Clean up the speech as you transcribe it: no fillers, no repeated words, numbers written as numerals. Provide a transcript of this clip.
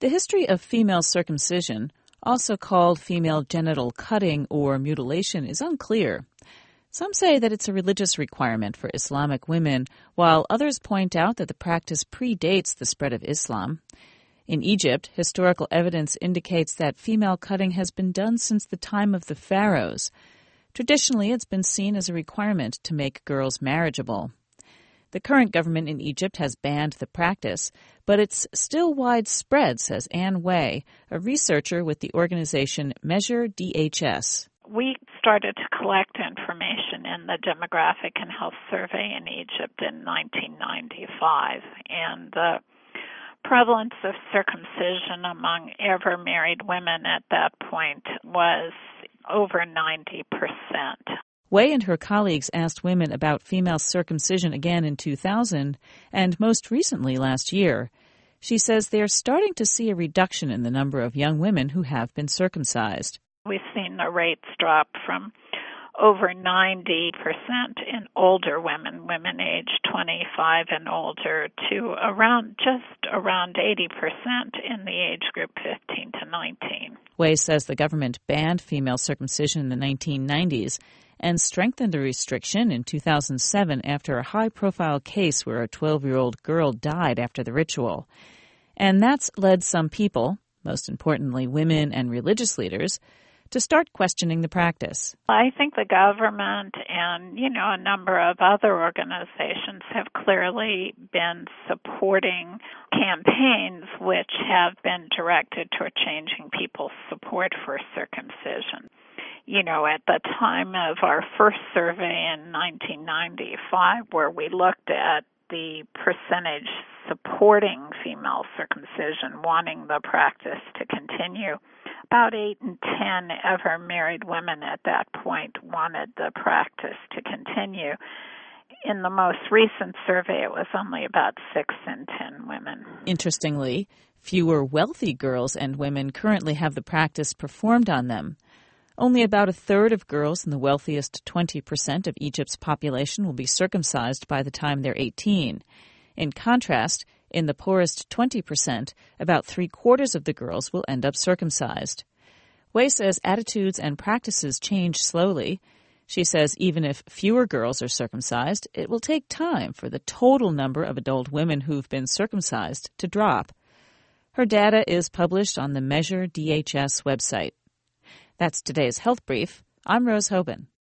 The history of female circumcision, also called female genital cutting or mutilation, is unclear. Some say that it's a religious requirement for Islamic women, while others point out that the practice predates the spread of Islam. In Egypt, historical evidence indicates that female cutting has been done since the time of the pharaohs. Traditionally, it's been seen as a requirement to make girls marriageable. The current government in Egypt has banned the practice, but it's still widespread, says Anne Way, a researcher with the organization Measure DHS. We started to collect information in the Demographic and Health Survey in Egypt in 1995, and the prevalence of circumcision among ever married women at that point was over 90%. Way and her colleagues asked women about female circumcision again in 2000 and most recently last year. She says they are starting to see a reduction in the number of young women who have been circumcised. We've seen the rates drop from over 90% in older women, women aged 25 and older, to just around 80% in the age group 15 to 19. Way says the government banned female circumcision in the 1990s and strengthened the restriction in 2007 after a high-profile case where a 12-year-old girl died after the ritual. And that's led some people, most importantly women and religious leaders, to start questioning the practice. I think the government and, a number of other organizations have clearly been supporting campaigns which have been directed toward changing people's support for circumcision. At the time of our first survey in 1995, where we looked at the percentage supporting female circumcision, wanting the practice to continue, about 8 in 10 ever married women at that point wanted the practice to continue. In the most recent survey, it was only about 6 in 10 women. Interestingly, fewer wealthy girls and women currently have the practice performed on them. Only about a third of girls in the wealthiest 20% of Egypt's population will be circumcised by the time they're 18. In contrast, in the poorest 20%, about 3/4 of the girls will end up circumcised. Way says attitudes and practices change slowly. She says even if fewer girls are circumcised, it will take time for the total number of adult women who've been circumcised to drop. Her data is published on the Measure DHS website. That's today's Health Brief. I'm Rose Hoban.